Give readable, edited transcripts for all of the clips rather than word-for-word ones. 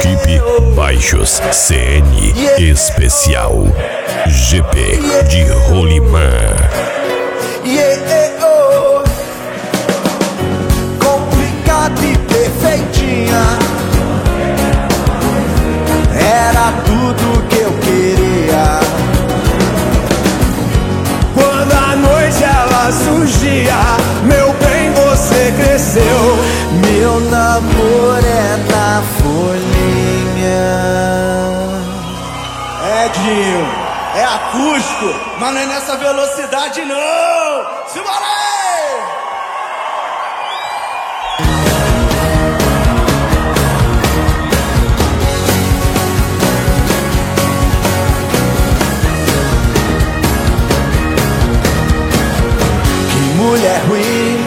Equipe Baixos CN Especial GP de Rolimã. Complicada e perfeitinha, era tudo que eu queria. Quando a noite ela surgia, meu bem, você cresceu. Meu namoro é na folhinha. Edinho, é acústico, mas não é nessa velocidade não. Simbora aí! Que mulher ruim,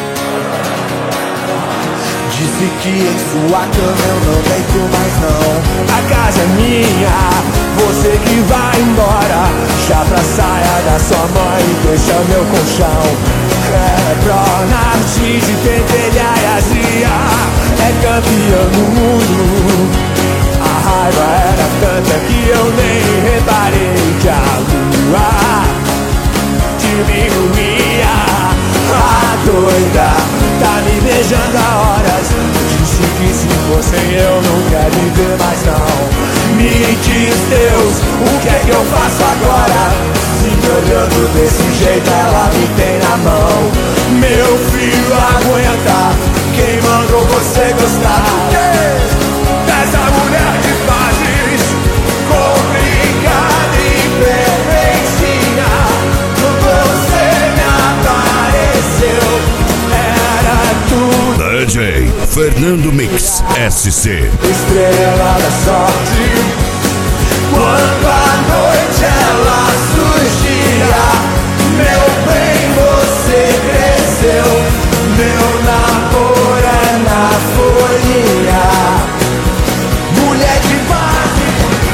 disse que em sua cama eu não deito mais não. A casa é minha, você que vai embora. Chapa a saia da sua mãe e deixa meu colchão. É Pronarte de pentelha e azia, é campeão do mundo. A raiva era tanta que eu nem reparei que a lua diminuía. A doida tá me beijando há horas, disse que se fossem eu não quer viver mais não. Me diz Deus, o que é que eu faço agora? Se me olhando desse jeito ela me tem na mão. Meu filho aguenta, quem mandou você gostar do quê? Dessa mulher de fases, complicada e perfeitinha. Você me apareceu, era tudo. DJ Fernando Mix SC. Estrela da sorte, quando a noite ela surgia, meu bem, você cresceu. Meu namoro é na folhinha. Mulher de base,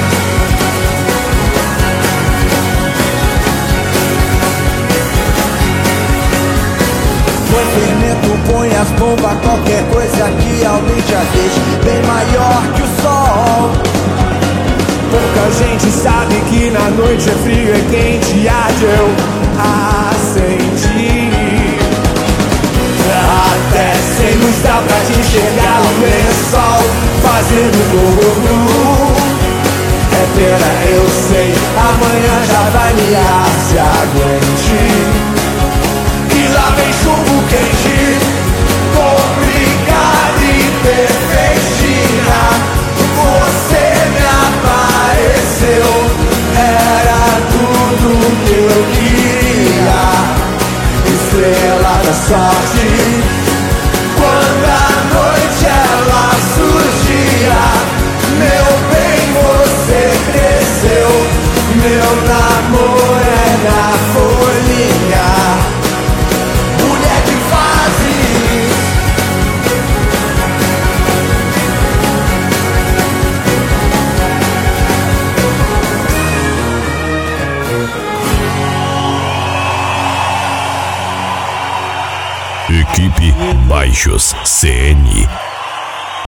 põe fermento, põe as bombas, qualquer coisa que alguém já deixe bem maior que o sol. Pouca gente sabe que na noite é frio e quente, eu acendi. Até sem luz dá pra te enxergar o lençol fazendo gol. É pena, eu sei, amanhã já vai miar, se aguente. E lá vem chumbo quente, complicada e perfeitinha. Você me apareceu, era tudo que eu queria. Estrela da sorte, quando a noite ela surgia, meu bem, você cresceu. Meu namoro é na folhinha. Mulher de fases, Equipe Baixos CN